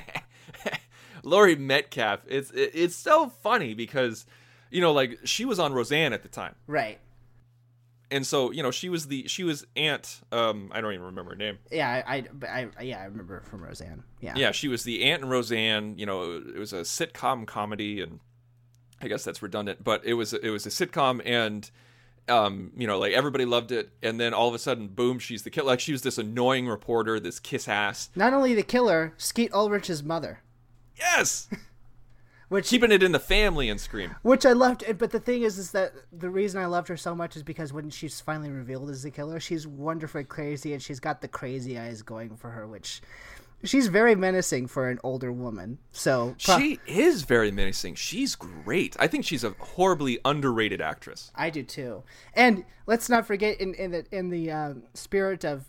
C: Laurie Metcalf, it's so funny because like she was on Roseanne at the time,
B: right?
C: And so, she was Aunt. I don't even remember her name.
B: Yeah, I remember her from Roseanne.
C: Yeah, she was the aunt in Roseanne. It was a sitcom comedy, and I guess that's redundant, but it was a sitcom, and like everybody loved it. And then all of a sudden, boom, she's the killer. Like she was this annoying reporter, this kiss ass.
B: Not only the killer, Skeet Ulrich's mother.
C: Yes. Keeping it in the family and Scream.
B: Which I loved, but the thing is that the reason I loved her so much is because when she's finally revealed as the killer, she's wonderfully crazy, and she's got the crazy eyes going for her, which she's very menacing for an older woman. So
C: she is very menacing. She's great. I think she's a horribly underrated actress.
B: I do too. And let's not forget, in the spirit of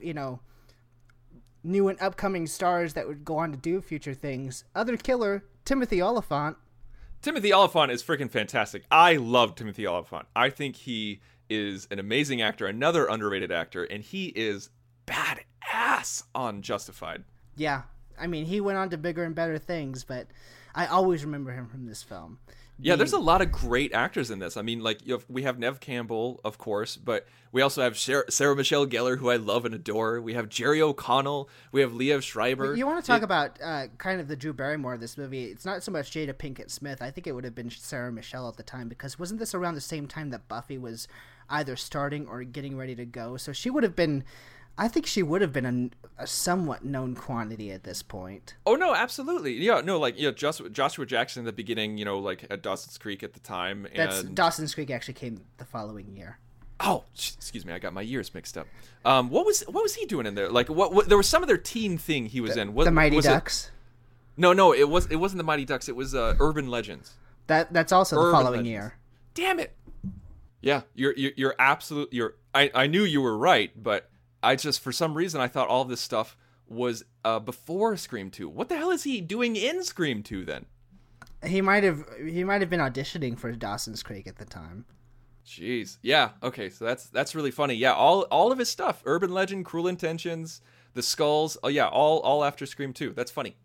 B: new and upcoming stars that would go on to do future things, other killer Timothy Olyphant.
C: Timothy Olyphant is freaking fantastic. I love Timothy Olyphant. I think he is an amazing actor, another underrated actor, and he is badass on Justified.
B: Yeah. I mean, he went on to bigger and better things, but I always remember him from this film.
C: Yeah, there's a lot of great actors in this. I mean, like we have Neve Campbell, of course, but we also have Sarah Michelle Gellar, who I love and adore. We have Jerry O'Connell. We have Liev Schreiber.
B: You want to talk about kind of the Drew Barrymore of this movie? It's not so much Jada Pinkett Smith. I think it would have been Sarah Michelle at the time, because wasn't this around the same time that Buffy was either starting or getting ready to go? So she would have been... I think she would have been a somewhat known quantity at this point.
C: Oh, no, absolutely. Yeah, no, Joshua Jackson in the beginning, like at Dawson's Creek at the time.
B: Dawson's Creek actually came the following year.
C: Oh, excuse me, I got my years mixed up. What was he doing in there? Like, what there was some other teen thing he was in.
B: The Mighty Ducks?
C: No, it wasn't the Mighty Ducks. It was Urban Legends.
B: That's also the following year.
C: Damn it. Yeah, you're absolute. I knew you were right, but I just, for some reason, I thought all of this stuff was before Scream 2. What the hell is he doing in Scream 2 then?
B: He might have been auditioning for Dawson's Creek at the time.
C: Jeez. Yeah. Okay. So that's really funny. Yeah. All of his stuff: Urban Legend, Cruel Intentions, The Skulls. Oh yeah. All after Scream 2. That's funny.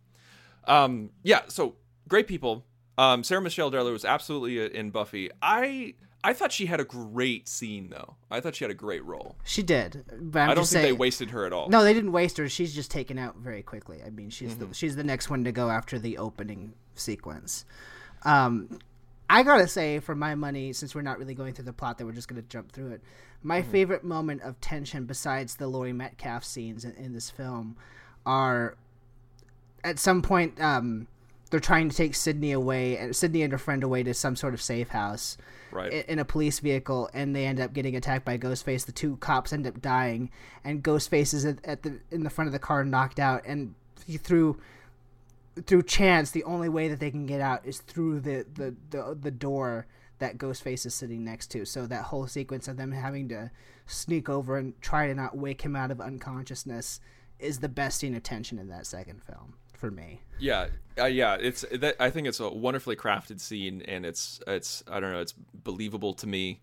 C: Yeah. So great people. Sarah Michelle Gellar was absolutely in Buffy. I I thought she had a great scene, though. I thought she had a great role.
B: She did, but
C: I don't think they wasted her at all.
B: No, they didn't waste her. She's just taken out very quickly. I mean, she's
C: Mm-hmm.
B: she's the next one to go after the opening sequence. I gotta say, for my money, since we're not really going through the plot, that we're just gonna jump through it. My favorite moment of tension, besides the Laurie Metcalf scenes in this film, are at some point they're trying to take Sydney and her friend away to some sort of safe house,
C: Right.
B: in a police vehicle, and they end up getting attacked by Ghostface. The two cops end up dying, and Ghostface is in the front of the car, knocked out, and through chance, the only way that they can get out is through the door that Ghostface is sitting next to. So that whole sequence of them having to sneak over and try to not wake him out of unconsciousness is the best scene of tension in that second film for me.
C: Yeah. It's that. I think it's a wonderfully crafted scene, and it's I don't know, it's believable to me.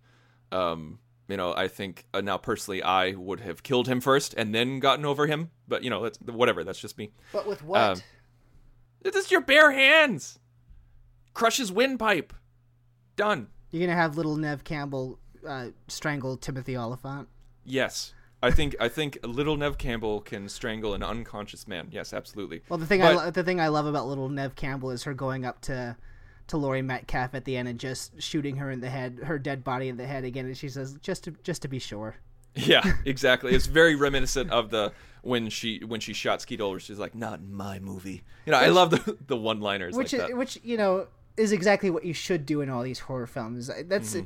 C: I think now personally, I would have killed him first and then gotten over him. But that's whatever. That's just me.
B: But with what?
C: This is your bare hands. Crush his windpipe. Done.
B: You're gonna have little Nev Campbell strangle Timothy Oliphant?
C: Yes. I think little Nev Campbell can strangle an unconscious man. Yes, absolutely.
B: Well, the thing I love about little Nev Campbell is her going up to Laurie Metcalf at the end and just shooting her in the head, her dead body in the head again, and she says, just to be sure.
C: Yeah, exactly. It's very reminiscent of when she shot Skeet Ulrich. She's like, not in my movie. I love the one-liners like that.
B: Which is exactly what you should do in all these horror films. That's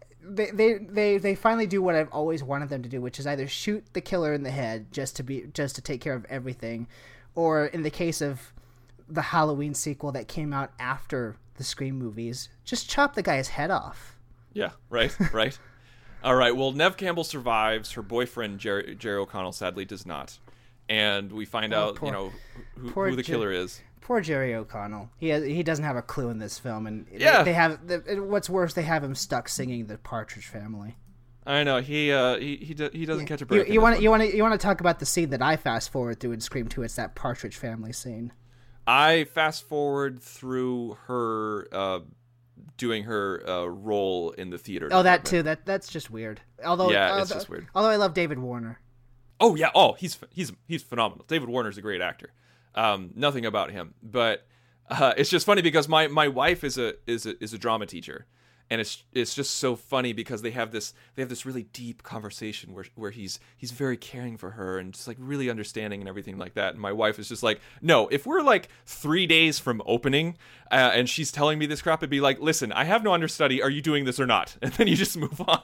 B: they finally do what I've always wanted them to do, which is either shoot the killer in the head just to take care of everything, or in the case of the Halloween sequel that came out after the Scream movies, just chop the guy's head off.
C: Yeah, right. All right, well, Nev Campbell survives. Her boyfriend, Jerry O'Connell, sadly does not. And we find out, who the killer is.
B: Poor Jerry O'Connell. He doesn't have a clue in this film. And
C: yeah.
B: What's worse, they have him stuck singing the Partridge Family.
C: I know. He doesn't catch a break.
B: You want to talk about the scene that I fast forward through in Scream 2? It's that Partridge Family scene.
C: I fast forward through her doing her role in the theater.
B: Oh, that too. That's just weird.
C: It's just weird.
B: Although I love David Warner.
C: Oh yeah. Oh, he's phenomenal. David Warner's a great actor. Nothing about him, but it's just funny because my wife is a drama teacher, and it's just so funny because they have this really deep conversation where he's very caring for her and just like really understanding and everything like that. And my wife is just like, no, if we're like 3 days from opening and she's telling me this crap, it'd be like, listen, I have no understudy. Are you doing this or not? And then you just move on.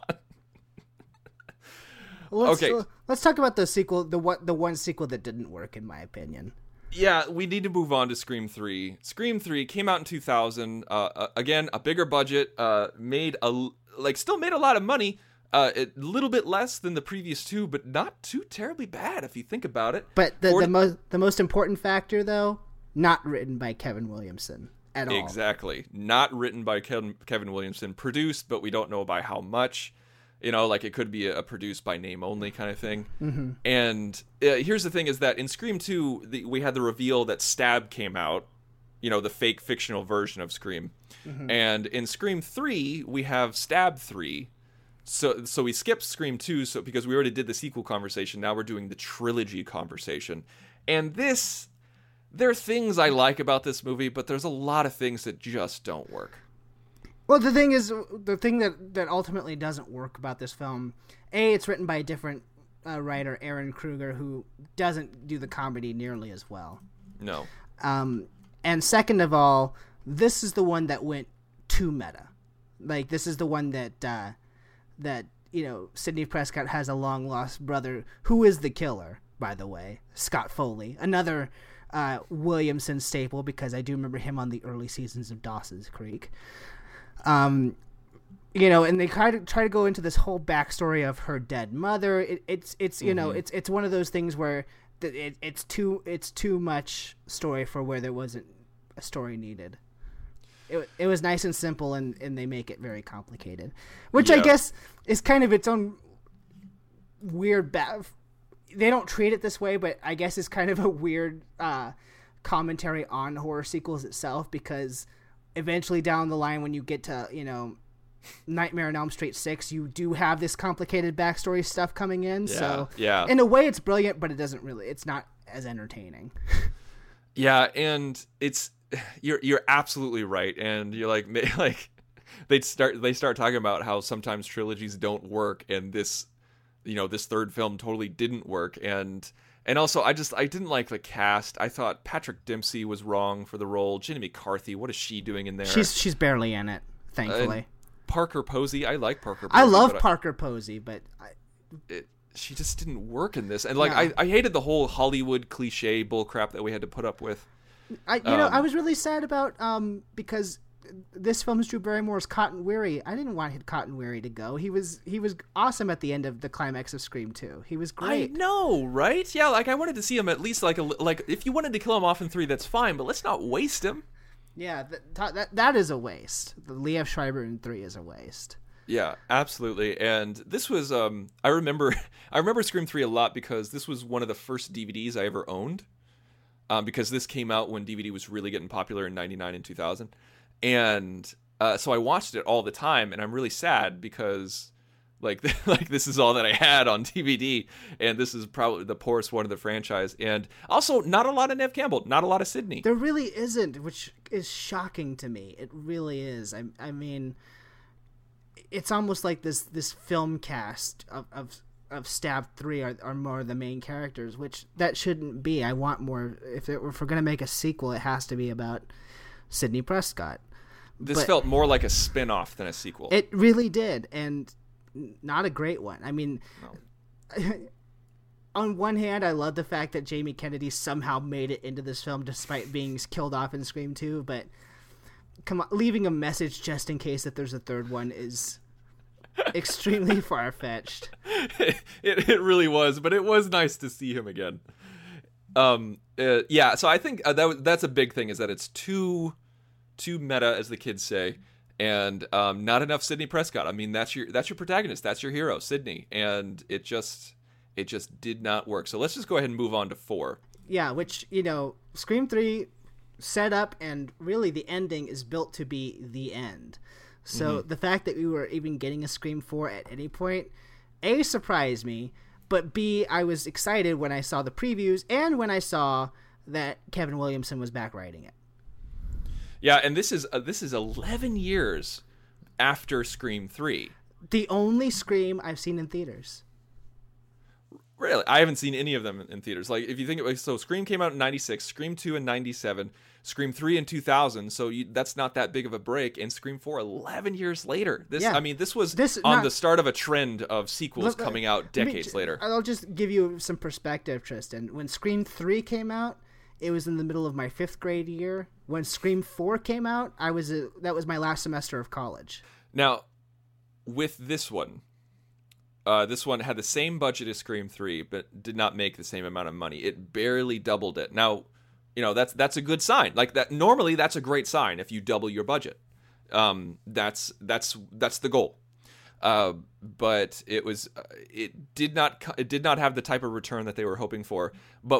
B: Let's talk about the sequel. The one sequel that didn't work, in my opinion.
C: Yeah, we need to move on to Scream 3. Scream 3 came out in 2000. Again, a bigger budget. Still made a lot of money. A little bit less than the previous two, but not too terribly bad if you think about it.
B: But the most important factor, though, not written by Kevin Williamson at all.
C: Exactly, not written by Kevin Williamson. Produced, but we don't know by how much. It could be a produced by name only kind of thing. Mm-hmm. And here's the thing is that in Scream 2, we had the reveal that Stab came out, the fake fictional version of Scream. Mm-hmm. And in Scream 3, we have Stab 3. So we skipped Scream 2 because we already did the sequel conversation. Now we're doing the trilogy conversation. And there are things I like about this movie, but there's a lot of things that just don't work.
B: Well, the thing that ultimately doesn't work about this film, it's written by a different writer, Aaron Kruger, who doesn't do the comedy nearly as well.
C: No.
B: And second of all, this is the one that went too meta. Like, this is the one that Sidney Prescott has a long lost brother who is the killer, by the way, Scott Foley, another Williamson staple, because I do remember him on the early seasons of Dawson's Creek. And they try to go into this whole backstory of her dead mother. It's one of those things where it's too much story for where there wasn't a story needed. It was nice and simple, and they make it very complicated, which I guess is kind of its own weird. They don't treat it this way, but I guess it's kind of a weird commentary on horror sequels itself, because eventually down the line, when you get to Nightmare on Elm Street 6, you do have this complicated backstory stuff coming in. So
C: yeah.
B: in a way it's brilliant, but it's not as entertaining.
C: Yeah, and you're absolutely right. And you're like they start talking about how sometimes trilogies don't work, and this third film totally didn't work. And also I didn't like the cast. I thought Patrick Dempsey was wrong for the role. Jenny McCarthy, what is she doing in there?
B: She's barely in it, thankfully.
C: Parker Posey, I like Parker Posey.
B: I love Parker Posey, but
C: she just didn't work in this. And I hated the whole Hollywood cliche bullcrap that we had to put up with.
B: I was really sad about because this film is Drew Barrymore's Cotton Weary. I didn't want Cotton Weary to go. He was awesome at the end of the climax of Scream 2. He was great.
C: I know, right? Yeah, I wanted to see him at least like if you wanted to kill him off in 3, that's fine, but let's not waste him.
B: Yeah, that is a waste. The Liev Schreiber in 3 is a waste.
C: Yeah, absolutely. And this was I remember Scream 3 a lot because this was one of the first DVDs I ever owned. Because this came out when DVD was really getting popular in 99 and 2000. And so I watched it all the time, and I'm really sad because this is all that I had on DVD, and this is probably the poorest one of the franchise. And also, not a lot of Neve Campbell, not a lot of Sidney.
B: There really isn't, which is shocking to me. It really is. I mean, it's almost like this film cast of Stab 3 are more the main characters, which that shouldn't be. I want more. If we're going to make a sequel, it has to be about Sidney Prescott.
C: This felt more like a spin-off than a sequel.
B: It really did, and not a great one. I mean, no. On one hand, I love the fact that Jamie Kennedy somehow made it into this film despite being killed off in Scream 2, but come on, leaving a message just in case that there's a third one is extremely far-fetched.
C: It really was, but it was nice to see him again. Yeah, so I think that's a big thing, is that it's too meta, as the kids say, and not enough Sidney Prescott. I mean, that's your protagonist, that's your hero, Sidney, and it just did not work. So let's just go ahead and move on to 4.
B: Yeah, which, Scream 3 set up, and really the ending is built to be the end. So the fact that we were even getting a Scream 4 at any point, A, surprised me, but B, I was excited when I saw the previews and when I saw that Kevin Williamson was back writing it.
C: Yeah, and this is 11 years after Scream 3.
B: The only Scream I've seen in theaters.
C: Really? I haven't seen any of them in theaters. Like, if you think of it, so Scream came out in 96, Scream 2 in 97, Scream 3 in 2000, so that's not that big of a break, and Scream 4 11 years later. This was the start of a trend of sequels coming out decades later.
B: I'll just give you some perspective, Tristan. When Scream 3 came out, it was in the middle of my 5th grade year. When Scream 4 came out, that was my last semester of college.
C: Now, with this one had the same budget as Scream 3, but did not make the same amount of money. It barely doubled it. Now, that's a good sign. Like that, normally that's a great sign if you double your budget. That's the goal. But it did not have the type of return that they were hoping for. But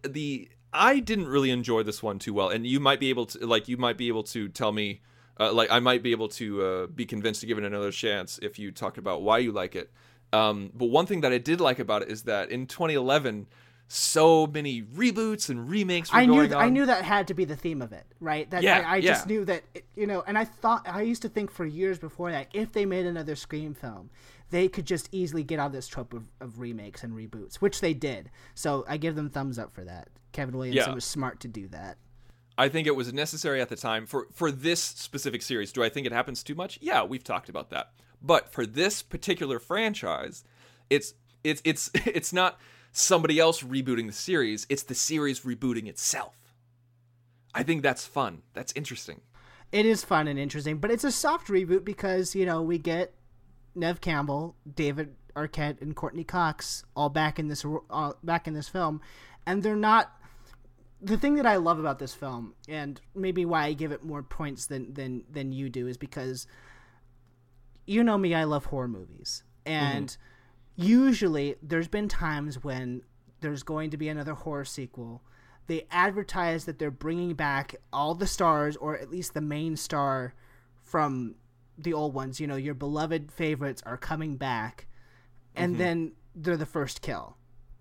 C: I didn't really enjoy this one too well, and you might be able to tell me, I might be able to be convinced to give it another chance if you talk about why you like it. But one thing that I did like about it is that in 2011, so many reboots and remakes were going on.
B: I knew that had to be the theme of it, right? I just knew that, and I used to think for years before that, if they made another Scream film, they could just easily get out of this trope of remakes and reboots, which they did. So I give them thumbs up for that. Kevin Williamson was smart to do that.
C: I think it was necessary at the time for this specific series. Do I think it happens too much? Yeah, we've talked about that. But for this particular franchise, it's not somebody else rebooting the series, it's the series rebooting itself. I think that's fun. That's interesting.
B: It is fun and interesting, but it's a soft reboot because, we get Neve Campbell, David Arquette, and Courtney Cox all back in this film, and they're not. The thing that I love about this film, and maybe why I give it more points than you do, is because you know me, I love horror movies, and usually there's been times when there's going to be another horror sequel. They advertise that they're bringing back all the stars, or at least the main star from the old ones. Your beloved favorites are coming back, and then they're the first kill.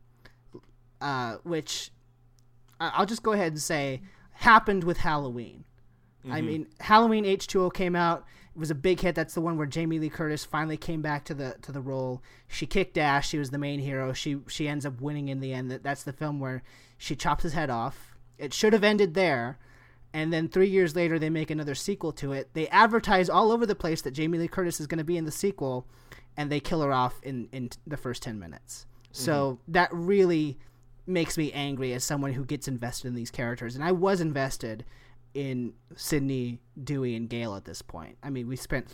B: Which I'll just go ahead and say happened with Halloween. I mean, Halloween H2O came out. It was a big hit. That's the one where Jamie Lee Curtis finally came back to the role. She kicked ass. She was the main hero. She ends up winning in the end. That's the film where she chops his head off. It should have ended there. And then 3 years later, they make another sequel to it. They advertise all over the place that Jamie Lee Curtis is going to be in the sequel, and they kill her off in the first 10 minutes. So that really makes me angry as someone who gets invested in these characters. And I was invested in Sydney, Dewey, and Gale at this point. I mean, we spent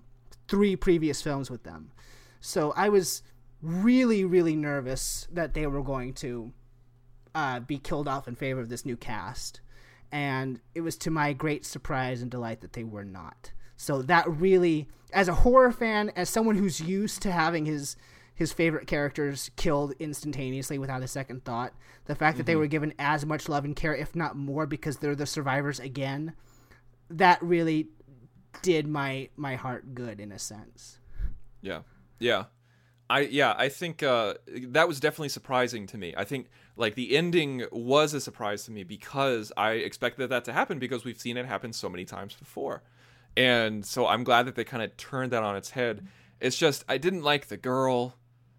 B: 3 previous films with them. So I was really, really nervous that they were going to be killed off in favor of this new cast. And it was to my great surprise and delight that they were not. So that really, as a horror fan, as someone who's used to having his favorite characters killed instantaneously without a second thought, the fact that they were given as much love and care, if not more, because they're the survivors again, that really did my heart good in a sense.
C: Yeah. I think that was definitely surprising to me. I think like the ending was a surprise to me because I expected that to happen because we've seen it happen so many times before. And so I'm glad that they kind of turned that on its head. It's just I didn't like the girl.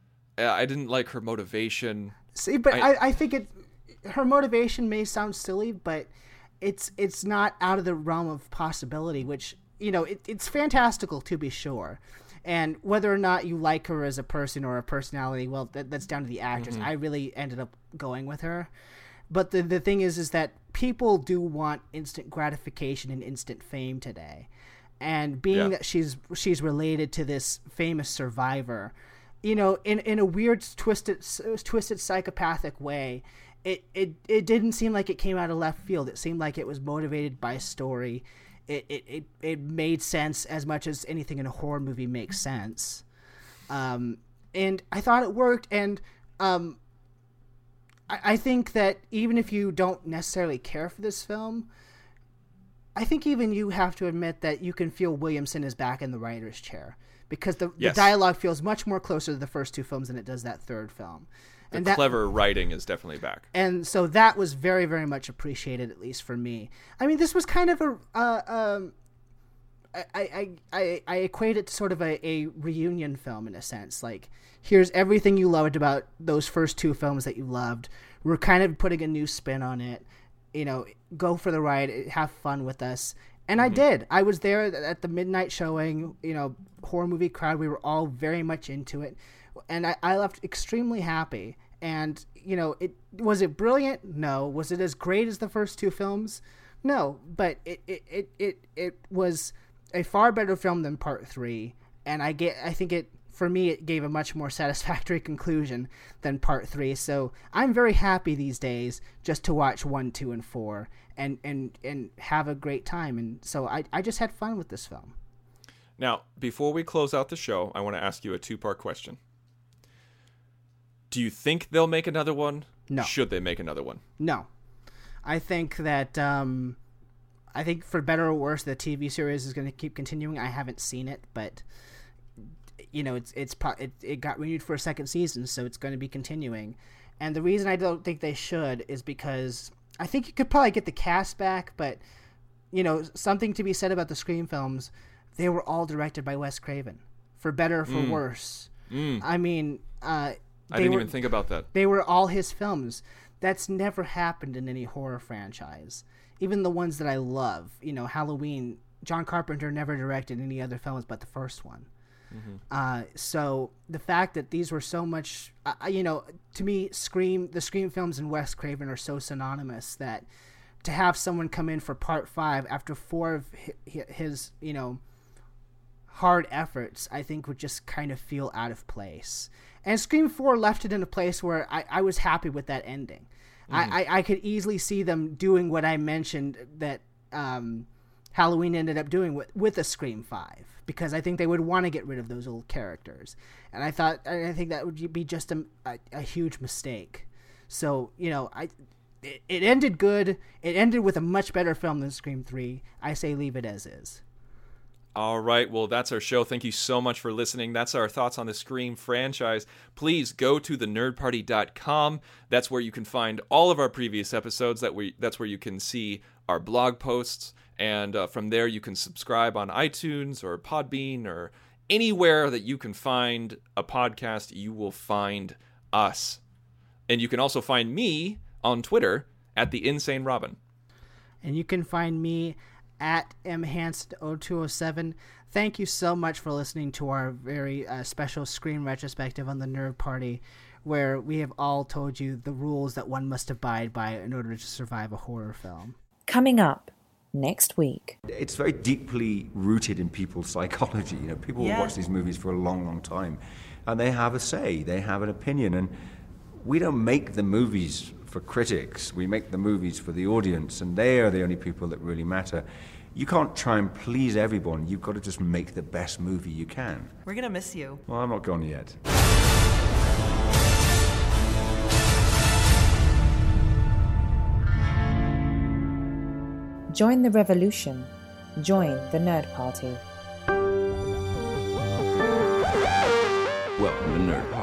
C: I didn't like her motivation.
B: See, but I think her motivation may sound silly, but it's not out of the realm of possibility, which, it's fantastical to be sure. And whether or not you like her as a person or a personality, well, that's down to the actress. I really ended up going with her. But the thing is that people do want instant gratification and instant fame today. And being that she's related to this famous survivor, in a weird, twisted psychopathic way, it didn't seem like it came out of left field. It seemed like it was motivated by story. It made sense as much as anything in a horror movie makes sense. And I thought it worked. And I think that even if you don't necessarily care for this film, I think even you have to admit that you can feel Williamson is back in the writer's chair because the dialogue feels much more closer to the first 2 films than it does that third film.
C: And the clever writing is definitely back.
B: And so that was very, very much appreciated, at least for me. I mean, this was kind of I equate it to sort of a reunion film in a sense. Like, here's everything you loved about those first 2 films that you loved. We're kind of putting a new spin on it. Go for the ride, have fun with us. And I did. I was there at the midnight showing, horror movie crowd. We were all very much into it. And I left extremely happy. And, was it brilliant? No. Was it as great as the first 2 films? No. But it was a far better film than Part 3. And I think for me, it gave a much more satisfactory conclusion than Part 3. So I'm very happy these days just to watch 1, 2, and 4 and have a great time. And so I just had fun with this film.
C: Now, before we close out the show, I want to ask you a 2-part question. Do you think they'll make another one?
B: No.
C: Should they make another one?
B: No. I think that I think for better or worse, the TV series is going to keep continuing. I haven't seen it, but it got renewed for a second season, so it's going to be continuing. And the reason I don't think they should is because I think you could probably get the cast back, but something to be said about the Scream films, they were all directed by Wes Craven, for better or for worse. I mean,
C: I didn't even think about that.
B: They were all his films. That's never happened in any horror franchise. Even the ones that I love, Halloween, John Carpenter never directed any other films but the first one. So the fact that these were so much, to me, the Scream films and Wes Craven are so synonymous that to have someone come in for Part 5 after 4 of his hard efforts, I think would just kind of feel out of place. And Scream 4 left it in a place where I was happy with that ending. I could easily see them doing what I mentioned that Halloween ended up doing with a Scream 5, because I think they would want to get rid of those old characters. And I think that would be just a huge mistake. So, it ended good. It ended with a much better film than Scream 3. I say leave it as is.
C: All right, well, that's our show. Thank you so much for listening. That's our thoughts on the Scream franchise. Please go to thenerdparty.com. That's where you can find all of our previous episodes. That's where you can see our blog posts. And from there, you can subscribe on iTunes or Podbean or anywhere that you can find a podcast, you will find us. And you can also find me on Twitter at The Insane Robin.
B: And you can find me at mhanson0207. Thank you so much for listening to our very special Scream retrospective on the Nerd Party, where we have all told you the rules that one must abide by in order to survive a horror film.
A: Coming up next week.
D: It's very deeply rooted in people's psychology. You know, people will watch these movies for a long, long time, and they have a say, they have an opinion, and we don't make the movies for critics. We make the movies for the audience, and they are the only people that really matter. You can't try and please everyone. You've got to just make the best movie you can.
E: We're gonna miss you.
D: Well, I'm not gone yet.
A: Join the revolution. Join the Nerd Party.
D: Welcome to Nerd